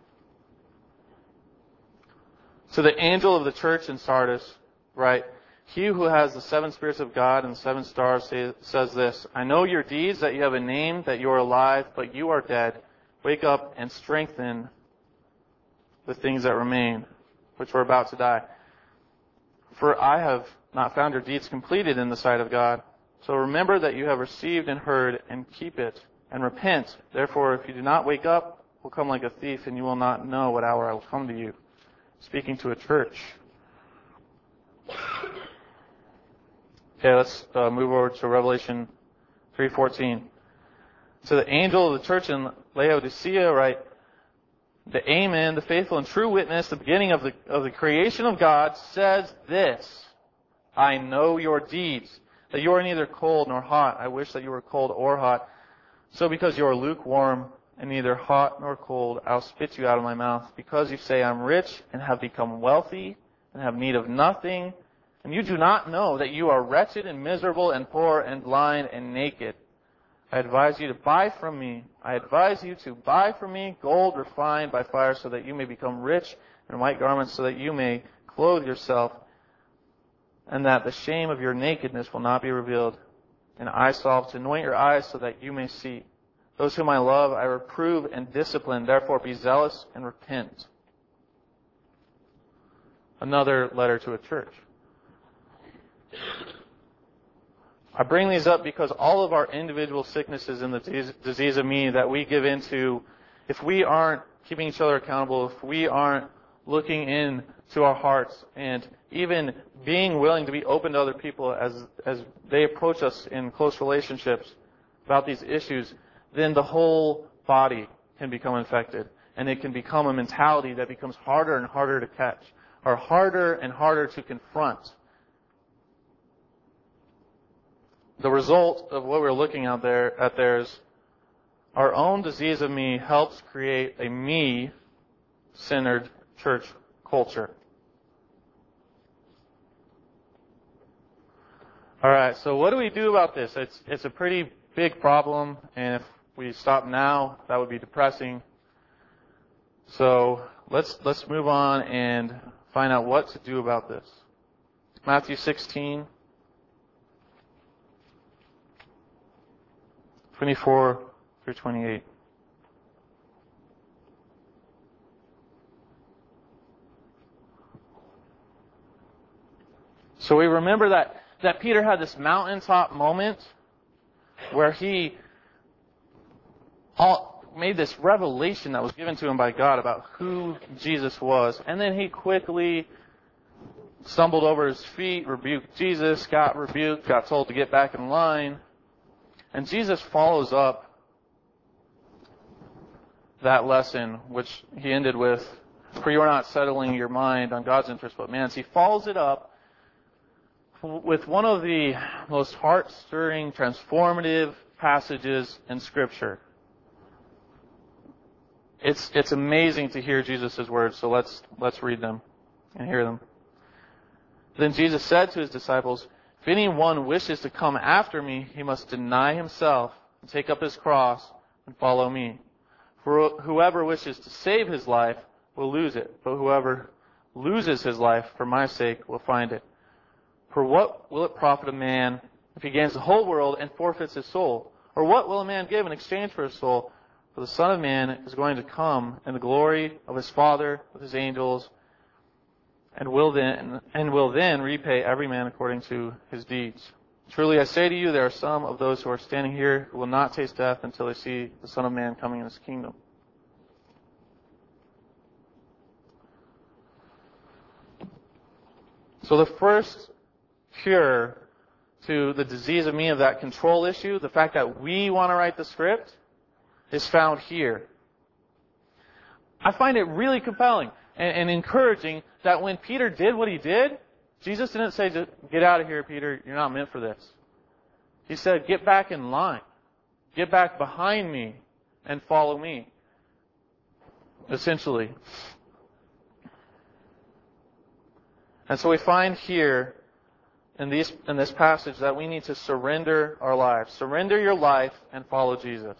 To the angel of the church in Sardis, write, He who has the 7 spirits of God and the 7 stars says this, I know your deeds, that you have a name, that you are alive, but you are dead. Wake up and strengthen the things that remain, which are about to die. For I have not found your deeds completed in the sight of God. So remember that you have received and heard, and keep it, and repent. Therefore, if you do not wake up, will come like a thief, and you will not know what hour I will come to you. Speaking to a church. Okay, let's move over to Revelation 3:14. To the angel of the church in Laodicea, write, the Amen, the faithful and true witness, the beginning of the creation of God, says this, I know your deeds, that you are neither cold nor hot. I wish that you were cold or hot. So because you are lukewarm and neither hot nor cold, I'll spit you out of my mouth. Because you say, I'm rich and have become wealthy and have need of nothing, and you do not know that you are wretched and miserable and poor and blind and naked. I advise you to buy from me. I advise you to buy from me gold refined by fire, so that you may become rich, and white garments, so that you may clothe yourself, and that the shame of your nakedness will not be revealed. And eye salve to anoint your eyes, so that you may see. Those whom I love, I reprove and discipline. Therefore be zealous and repent. Another letter to a church. I bring these up because all of our individual sicknesses in the disease of me that we give into, if we aren't keeping each other accountable, if we aren't looking into our hearts and even being willing to be open to other people as they approach us in close relationships about these issues, then the whole body can become infected. And it can become a mentality that becomes harder and harder to catch, or harder and harder to confront. The result of what we're looking at there is our own disease of me helps create a me-centered church culture. All right, so what do we do about this? It's a pretty big problem, and if we stop now, that would be depressing. So let's move on and find out what to do about this. Matthew 16. 24 through 28. So we remember that Peter had this mountaintop moment where he made this revelation that was given to him by God about who Jesus was. And then he quickly stumbled over his feet, rebuked Jesus, got rebuked, got told to get back in line. And Jesus follows up that lesson, which he ended with, for you are not settling your mind on God's interest but man's. He follows it up with one of the most heart-stirring, transformative passages in Scripture. It's amazing to hear Jesus' words, so let's read them and hear them. Then Jesus said to his disciples, if anyone wishes to come after me, he must deny himself and take up his cross and follow me. For whoever wishes to save his life will lose it, but whoever loses his life for my sake will find it. For what will it profit a man if he gains the whole world and forfeits his soul? Or what will a man give in exchange for his soul? For the Son of Man is going to come in the glory of his Father with his angels, and will then repay every man according to his deeds. Truly I say to you, there are some of those who are standing here who will not taste death until they see the Son of Man coming in his kingdom. So the first cure to the disease of me, of that control issue, the fact that we want to write the script, is found here. I find it really compelling and encouraging that when Peter did what he did, Jesus didn't say, "Get out of here, Peter, you're not meant for this." He said, "Get back in line. Get back behind me and follow me." Essentially. And so we find here in this passage that we need to surrender our lives. Surrender your life and follow Jesus.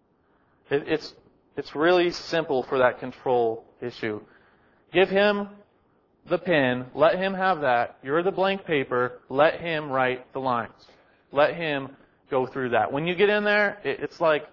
It's really simple for that control issue. Give Him the pen. Let Him have that. You're the blank paper. Let Him write the lines. Let Him go through that. When you get in there, it's like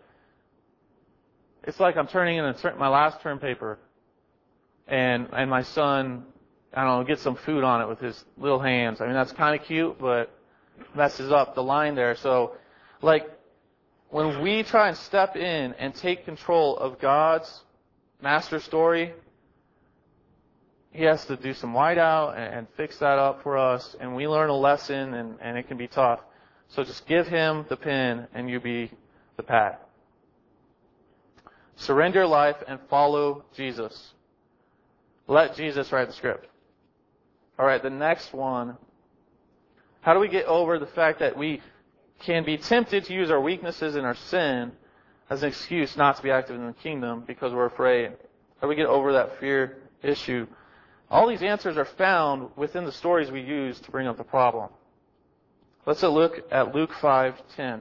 I'm turning in my last term paper, and my son, I don't know, gets some food on it with his little hands. I mean, that's kind of cute, but messes up the line there. So, when we try and step in and take control of God's master story, He has to do some whiteout and fix that up for us, and we learn a lesson, and it can be tough. So just give Him the pen, and you be the pad. Surrender your life and follow Jesus. Let Jesus write the script. All right, the next one. How do we get over the fact that we can be tempted to use our weaknesses and our sin as an excuse not to be active in the kingdom because we're afraid? How do we get over that fear issue? All these answers are found within the stories we use to bring up the problem. Let's look at Luke 5:10.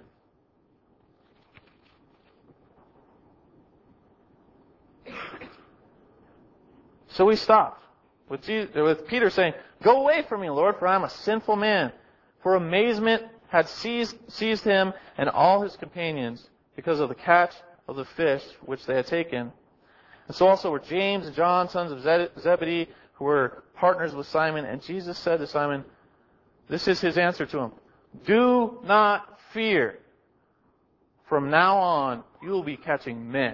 So we stopped with Peter saying, "Go away from me, Lord, for I am a sinful man." For amazement had seized him and all his companions because of the catch of the fish which they had taken. And so also were James and John, sons of Zebedee, who were partners with Simon. And Jesus said to Simon, this is His answer to him, "Do not fear. From now on, you will be catching men."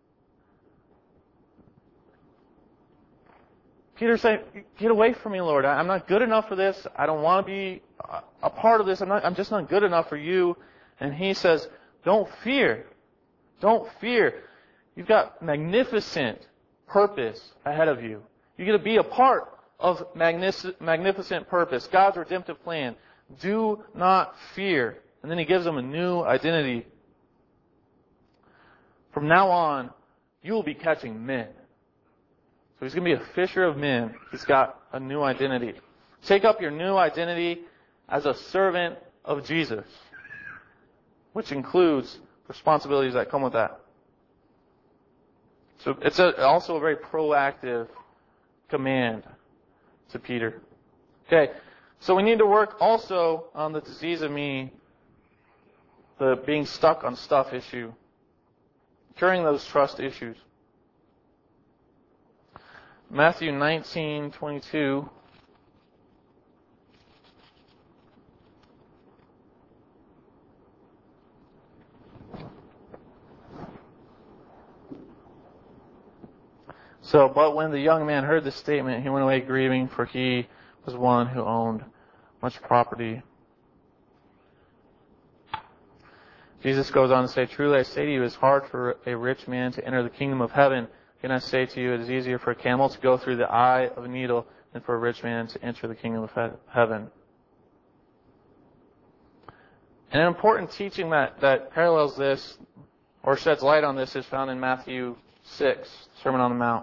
Peter said, "Get away from me, Lord. I'm not good enough for this. I don't want to be a part of this. I'm just not good enough for you." And He says, "Don't fear. Don't fear. You've got magnificent purpose ahead of you. You're going to be a part of magnificent purpose, God's redemptive plan. Do not fear." And then He gives them a new identity. From now on, you will be catching men. So He's going to be a fisher of men. He's got a new identity. Take up your new identity as a servant of Jesus, which includes responsibilities that come with that. So it's also a very proactive command to Peter. Okay, so we need to work also on the disease of me, the being stuck on stuff issue, curing those trust issues. Matthew 19:22. So, but when the young man heard this statement, he went away grieving, for he was one who owned much property. Jesus goes on to say, "Truly I say to you, it is hard for a rich man to enter the kingdom of heaven. Again, I say to you, it is easier for a camel to go through the eye of a needle than for a rich man to enter the kingdom of heaven." And an important teaching that parallels this, or sheds light on this, is found in Matthew 6, Sermon on the Mount.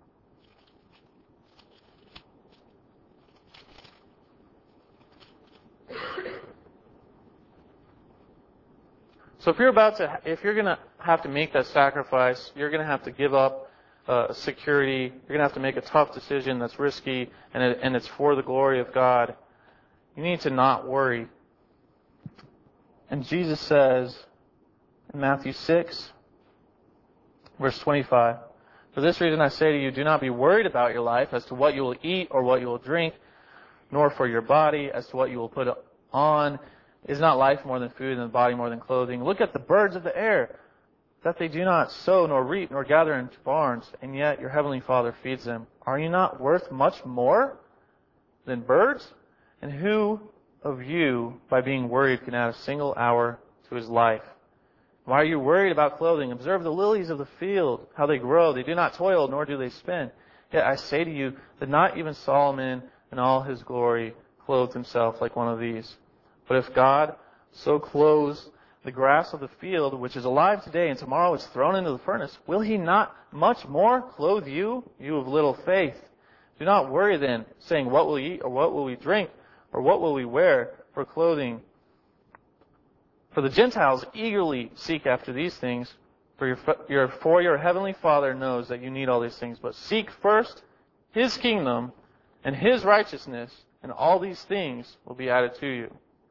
So if you're going to have to make that sacrifice, you're going to have to give up security. You're going to have to make a tough decision that's risky, and it's for the glory of God. You need to not worry. And Jesus says in Matthew 6, verse 25, "For this reason I say to you, do not be worried about your life as to what you will eat or what you will drink, nor for your body as to what you will put on. Is not life more than food, and the body more than clothing? Look at the birds of the air, that they do not sow, nor reap, nor gather into barns, and yet your heavenly Father feeds them. Are you not worth much more than birds? And who of you, by being worried, can add a single hour to his life? Why are you worried about clothing? Observe the lilies of the field, how they grow. They do not toil, nor do they spin. Yet I say to you that not even Solomon in all his glory clothed himself like one of these. But if God so clothes the grass of the field, which is alive today and tomorrow is thrown into the furnace, will he not much more clothe you, you of little faith? Do not worry then, saying, what will we eat, or what will we drink, or what will we wear for clothing? For the Gentiles eagerly seek after these things, for your heavenly Father knows that you need all these things. But seek first His kingdom and His righteousness, and all these things will be added to you.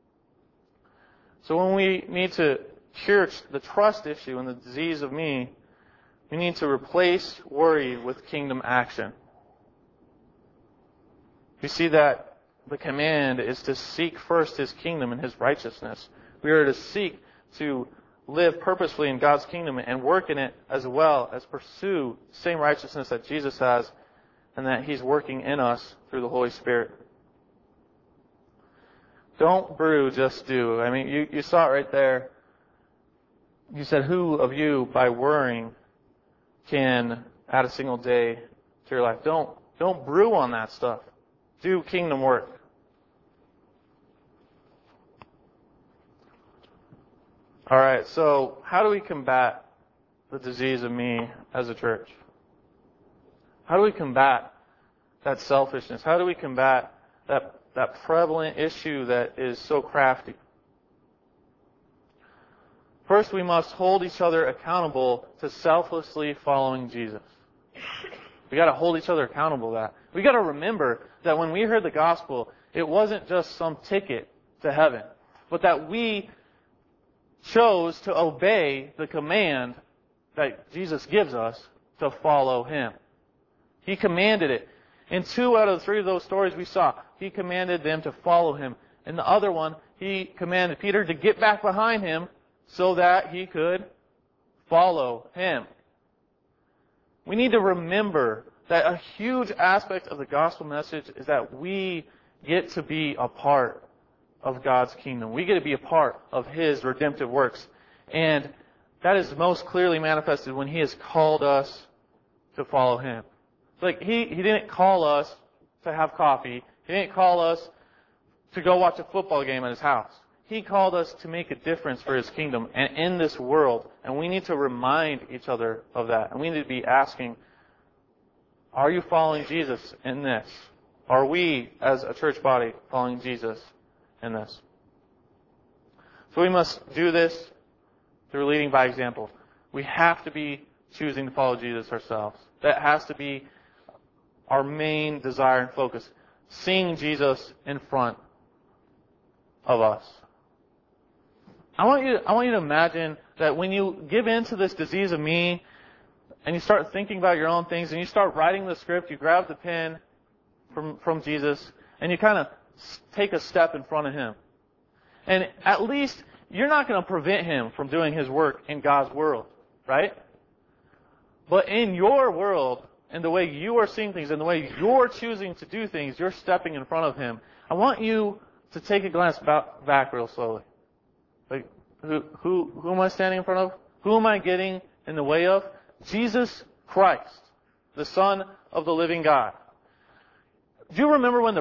So when we need to cure the trust issue and the disease of me, we need to replace worry with kingdom action. We see that the command is to seek first His kingdom and His righteousness. We are to seek to live purposefully in God's kingdom and work in it as well as pursue the same righteousness that Jesus has and that He's working in us through the Holy Spirit. Don't brew, just do. I mean, you saw it right there. You said, who of you, by worrying, can add a single day to your life? Don't brew on that stuff. Do kingdom work. All right, so how do we combat the disease of me as a church? How do we combat that selfishness? How do we combat that prevalent issue that is so crafty? First, we must hold each other accountable to selflessly following Jesus. We got to hold each other accountable to that. We got to remember that when we heard the gospel, it wasn't just some ticket to heaven, but that we chose to obey the command that Jesus gives us to follow Him. He commanded it. In 2 out of 3 of those stories we saw, He commanded them to follow Him. In the other one, He commanded Peter to get back behind Him so that he could follow Him. We need to remember that a huge aspect of the gospel message is that we get to be a part of God's kingdom. We get to be a part of His redemptive works. And that is most clearly manifested when He has called us to follow Him. Like, He didn't call us to have coffee. He didn't call us to go watch a football game at His house. He called us to make a difference for His kingdom and in this world. And we need to remind each other of that. And we need to be asking, are you following Jesus in this? Are we, as a church body, following Jesus in this? So we must do this through leading by example. We have to be choosing to follow Jesus ourselves. That has to be our main desire and focus. Seeing Jesus in front of us. I want you to imagine that when you give in to this disease of me, and you start thinking about your own things, and you start writing the script, you grab the pen from Jesus, and you kind of take a step in front of Him. And at least you're not going to prevent Him from doing His work in God's world, right? But in your world, and the way you are seeing things, and the way you're choosing to do things, you're stepping in front of Him. I want you to take a glance back real slowly. Like, who am I standing in front of? Who am I getting in the way of? Jesus Christ, the Son of the living God. Do you remember when the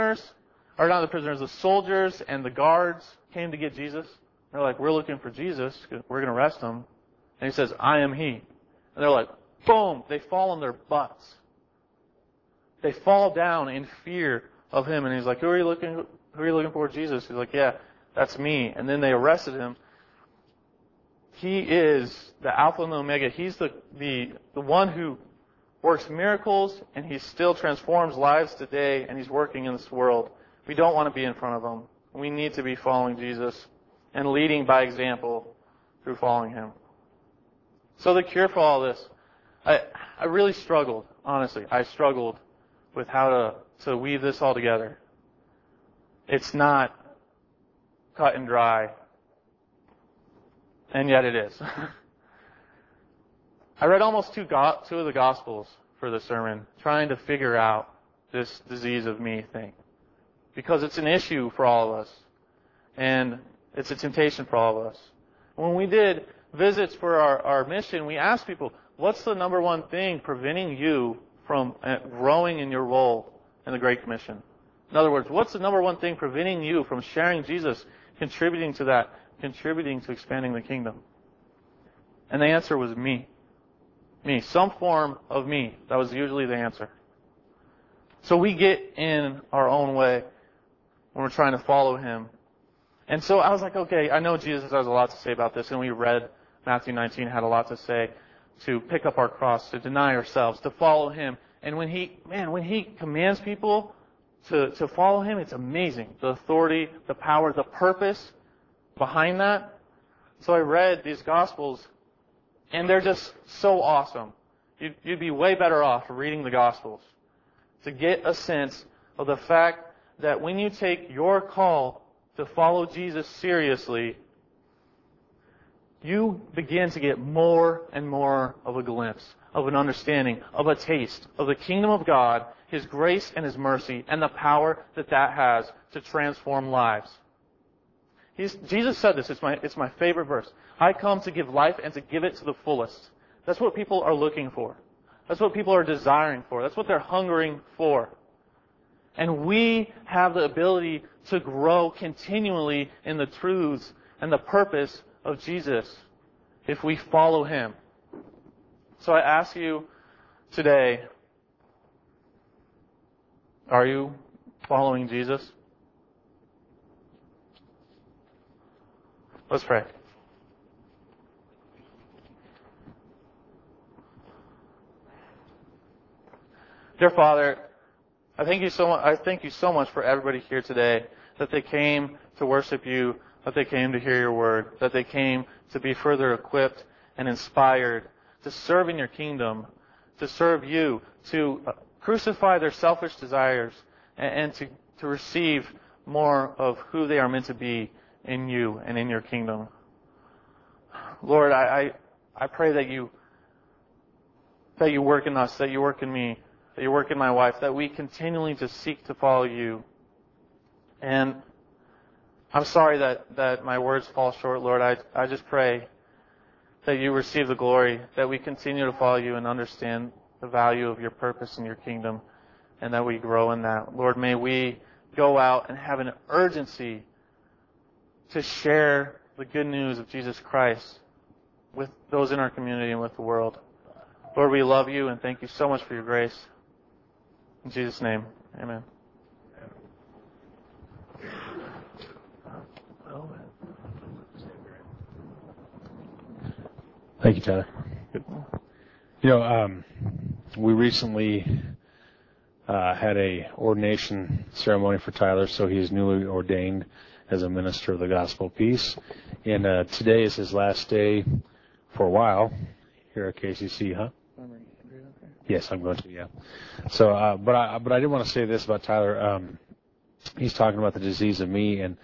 soldiers and the guards came to get Jesus? They're like, we're looking for Jesus. We're going to arrest Him. And He says, I am He. And they're like, boom, they fall on their butts. They fall down in fear of Him. And He's like, who are you looking for? Jesus. He's like, yeah, that's me. And then they arrested Him. He is the Alpha and the Omega. He's the one who works miracles, and He still transforms lives today, and He's working in this world. We don't want to be in front of Him. We need to be following Jesus and leading by example through following Him. So the cure for all this, I really struggled, honestly. I struggled with how to weave this all together. It's not cut and dry, and yet it is. I read almost two of the Gospels for the sermon, trying to figure out this disease of me thing. because it's an issue for all of us. And it's a temptation for all of us. When we did visits for our mission, we asked people, what's the number one thing preventing you from growing in your role in the Great Commission? In other words, what's the number one thing preventing you from sharing Jesus, contributing to that, contributing to expanding the kingdom? And the answer was me. Me. Some form of me. That was usually the answer. So we get in our own way when we're trying to follow Him. And so I was like, okay, I know Jesus has a lot to say about this, and we read Matthew 19 had a lot to say, to pick up our cross, to deny ourselves, to follow Him. And when He commands people to follow Him, it's amazing. The authority, the power, the purpose behind that. So I read these Gospels, and they're just so awesome. You'd be way better off reading the Gospels to get a sense of the fact that when you take your call to follow Jesus seriously, you begin to get more and more of a glimpse, of an understanding, of a taste of the kingdom of God, His grace and His mercy, and the power that has to transform lives. Jesus said this, it's my favorite verse. I come to give life and to give it to the fullest. That's what people are looking for. That's what people are desiring for. That's what they're hungering for. And we have the ability to grow continually in the truths and the purpose of Jesus if we follow Him. So I ask you today, are you following Jesus? Let's pray. Dear Father, I thank you so much for everybody here today, that they came to worship You, that they came to hear Your word, that they came to be further equipped and inspired to serve in Your kingdom, to serve You, to crucify their selfish desires, and to receive more of who they are meant to be in You and in Your kingdom. Lord, I pray that You work in us, that You work in me, that You work in my wife, that we continually just seek to follow You. And I'm sorry that my words fall short, Lord. I just pray that You receive the glory, that we continue to follow You and understand the value of Your purpose in Your kingdom, and that we grow in that. Lord, may we go out and have an urgency to share the good news of Jesus Christ with those in our community and with the world. Lord, we love You and thank You so much for Your grace. In Jesus' name, amen. Thank you, Tyler. We recently had a ordination ceremony for Tyler, so he is newly ordained as a minister of the gospel of peace. And today is his last day for a while here at KCC, huh? Yes, I'm going to, yeah. So, but I did want to say this about Tyler. He's talking about the disease of me, and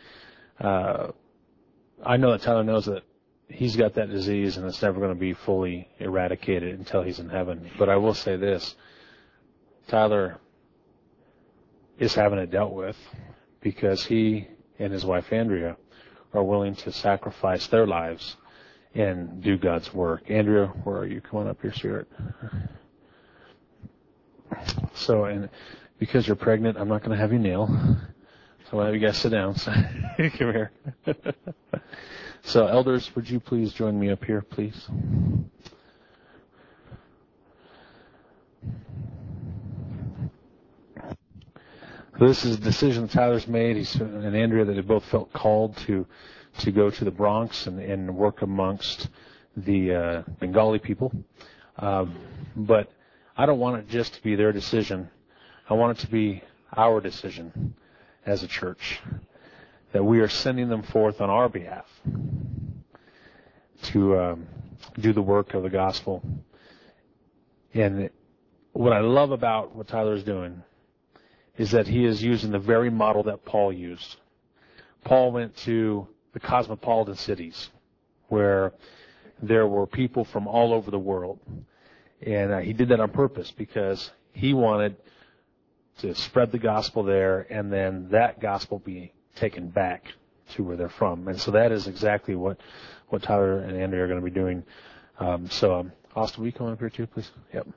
I know that Tyler knows that he's got that disease and it's never going to be fully eradicated until he's in heaven. But I will say this, Tyler is having it dealt with because he and his wife Andrea are willing to sacrifice their lives and do God's work. Andrea, where are you? Come on up here, sweetheart. So, and because you're pregnant, I'm not going to have you kneel. So I'll have you guys sit down. So, come here. So, elders, would you please join me up here, please? This is a decision Tyler's made. He's and Andrea that they both felt called to go to the Bronx and work amongst the Bengali people. But I don't want it just to be their decision. I want it to be our decision as a church, that we are sending them forth on our behalf to do the work of the gospel. And what I love about what Tyler is doing is that he is using the very model that Paul used. Paul went to the cosmopolitan cities where there were people from all over the world. And he did that on purpose because he wanted to spread the gospel there, and then that gospel be taken back to where they're from. And so that is exactly what Tyler and Andrea are going to be doing. Austin, will you come up here too, please? Yep.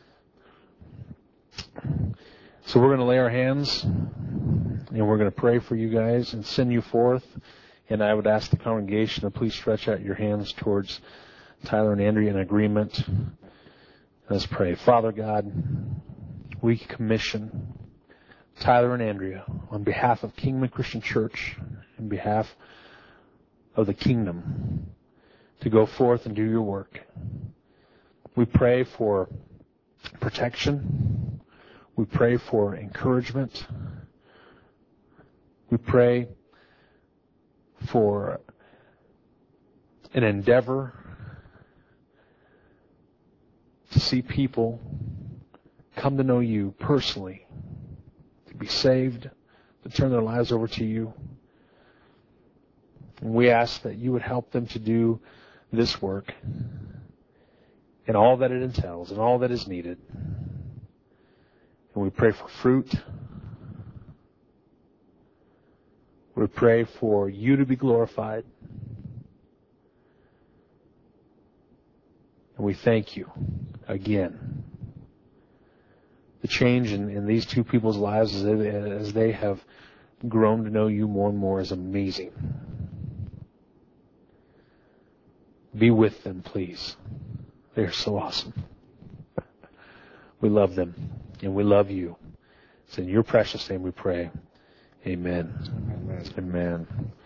So we're going to lay our hands, and we're going to pray for you guys and send you forth. And I would ask the congregation to please stretch out your hands towards Tyler and Andrea in agreement. Let's pray. Father God, we commission Tyler and Andrea on behalf of Kingman Christian Church, on behalf of the kingdom, to go forth and do your work. We pray for protection. We pray for encouragement. We pray for an endeavor to see people come to know you personally, to be saved, to turn their lives over to you. And we ask that you would help them to do this work and all that it entails and all that is needed. And we pray for fruit. We pray for you to be glorified. And we thank you again. The change in these two people's lives as they have grown to know you more and more is amazing. Be with them, please. They are so awesome. We love them, and we love you. It's in your precious name we pray. Amen. Amen. Amen.